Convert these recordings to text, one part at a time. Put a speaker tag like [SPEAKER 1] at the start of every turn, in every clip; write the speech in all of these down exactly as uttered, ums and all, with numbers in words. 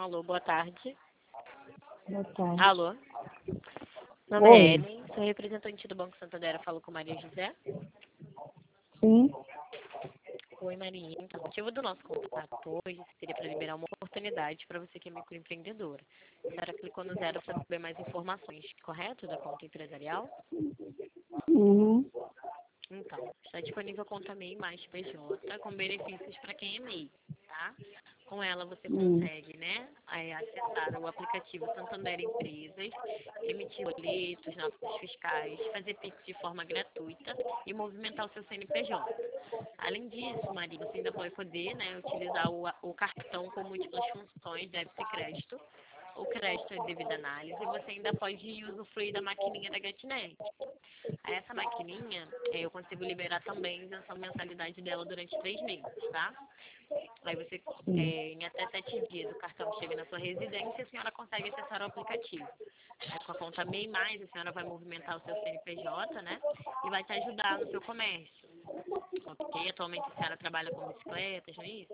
[SPEAKER 1] Alô, boa tarde.
[SPEAKER 2] Boa tarde.
[SPEAKER 1] Alô? Meu nome é
[SPEAKER 2] Oi.
[SPEAKER 1] Ellen, sou representante do Banco Santander, falo com Maria José.
[SPEAKER 2] Sim.
[SPEAKER 1] Oi, Maria. Então, o motivo do nosso contato hoje seria para liberar uma oportunidade para você que é microempreendedora. A senhora clicou no zero para saber mais informações, correto, da conta empresarial?
[SPEAKER 2] Uhum.
[SPEAKER 1] Então, está disponível a conta MEI mais P J com benefícios para quem é MEI, tá? Com ela você
[SPEAKER 2] Hum.
[SPEAKER 1] consegue, né, aí, acessar o aplicativo Santander Empresas, emitir boletos, notas fiscais, fazer Pix de forma gratuita e movimentar o seu C N P J. Além disso, Maria, você ainda vai poder, né, utilizar o, o cartão com múltiplas funções, débito e crédito. O crédito é devido análise e você ainda pode usufruir da maquininha da GetNet. Aí essa maquininha, eh, eu consigo liberar também essa mensalidade dela durante três meses, tá? Aí você,
[SPEAKER 2] Sim.
[SPEAKER 1] eh, em até sete dias, o cartão chega na sua residência e a senhora consegue acessar o aplicativo. Aí, com a conta MEI mais, a senhora vai movimentar o seu C N P J, né? E vai te ajudar no seu comércio. Ok? Atualmente a senhora trabalha com bicicletas, não é isso?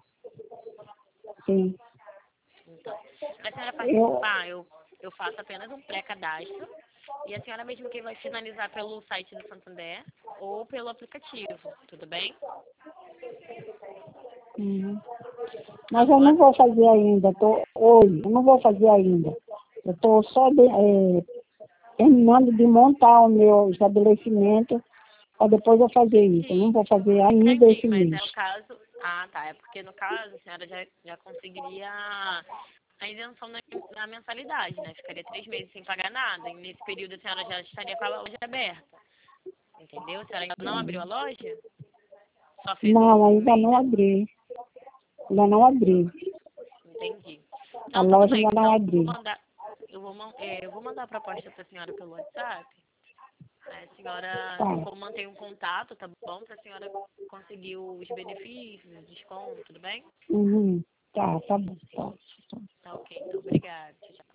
[SPEAKER 2] Sim.
[SPEAKER 1] Então, para a senhora
[SPEAKER 2] Eu,
[SPEAKER 1] participar, eu, eu faço apenas um pré-cadastro e a senhora mesmo que vai finalizar pelo site do Santander ou pelo aplicativo, tudo bem?
[SPEAKER 2] uhum. Mas eu
[SPEAKER 1] Alô?
[SPEAKER 2] não vou fazer ainda. Tô, hoje, eu não vou fazer ainda. Eu estou só de, é, terminando de montar o meu estabelecimento para depois eu fazer isso. Eu não
[SPEAKER 1] Entendi.
[SPEAKER 2] vou fazer ainda
[SPEAKER 1] Entendi,
[SPEAKER 2] esse
[SPEAKER 1] mas
[SPEAKER 2] mês.
[SPEAKER 1] é no caso. Ah, tá. É porque no caso a senhora já, já conseguiria a isenção na, na mensalidade, né? Ficaria três meses sem pagar nada. E nesse período a senhora já estaria com a loja aberta. Entendeu? A senhora ainda não abriu a loja? Só fez o,
[SPEAKER 2] Não,
[SPEAKER 1] o
[SPEAKER 2] ainda
[SPEAKER 1] MEI,
[SPEAKER 2] não
[SPEAKER 1] né?
[SPEAKER 2] abri. Ainda não abri.
[SPEAKER 1] Entendi.
[SPEAKER 2] A
[SPEAKER 1] Então, tudo
[SPEAKER 2] loja
[SPEAKER 1] bem.
[SPEAKER 2] ainda não
[SPEAKER 1] Então, eu vou
[SPEAKER 2] abri.
[SPEAKER 1] mandar, eu vou, man- é, eu vou mandar a proposta para a senhora pelo WhatsApp. Aí a senhora,
[SPEAKER 2] Tá.
[SPEAKER 1] tem como manter um contato, tá bom? Para a senhora conseguir os benefícios, os descontos, tudo bem?
[SPEAKER 2] Uhum. Tá, tá bom. Tá.
[SPEAKER 1] Tá ok, então. Obrigada. Tchau, tchau.